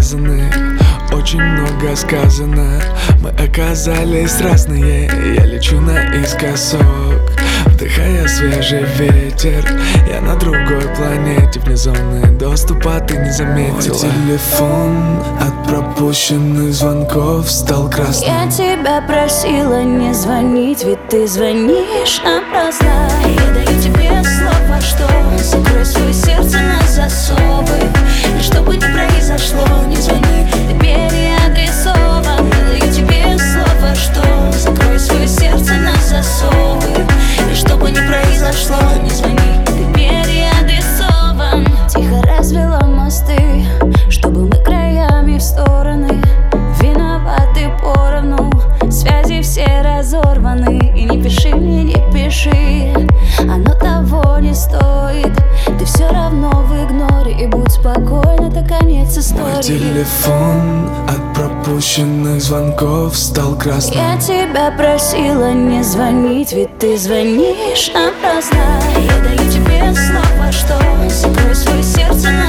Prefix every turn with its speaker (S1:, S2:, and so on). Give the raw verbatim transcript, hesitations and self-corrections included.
S1: связаны, очень много сказано. Мы оказались разные, я лечу наискосок, вдыхая свежий ветер. Я на другой планете, вне зоны доступа ты не заметила. Мой телефон от пропущенных звонков стал красным.
S2: Я тебя просила не звонить, ведь ты звонишь напрасно. Я даю тебе слово, что закрой свое сердце на засовы. И что бы ни произошло, не звони, ты переадресован. Я даю тебе слово, что закрой свое сердце на засовы. И что бы ни произошло, не звони, ты переадресован. Тихо развела мосты, чтобы мы краями в стороны. Виноваты поровну, связи все разорваны. И не пиши мне, не пиши, оно того не стоит. Ты все равно в игноре, и будь спокойна, это конец истории.
S1: Мой телефон от пропущенных звонков стал красным.
S2: Я тебя просила не звонить, ведь ты звонишь напрасно. Я даю тебе слово, что закрой свое сердце на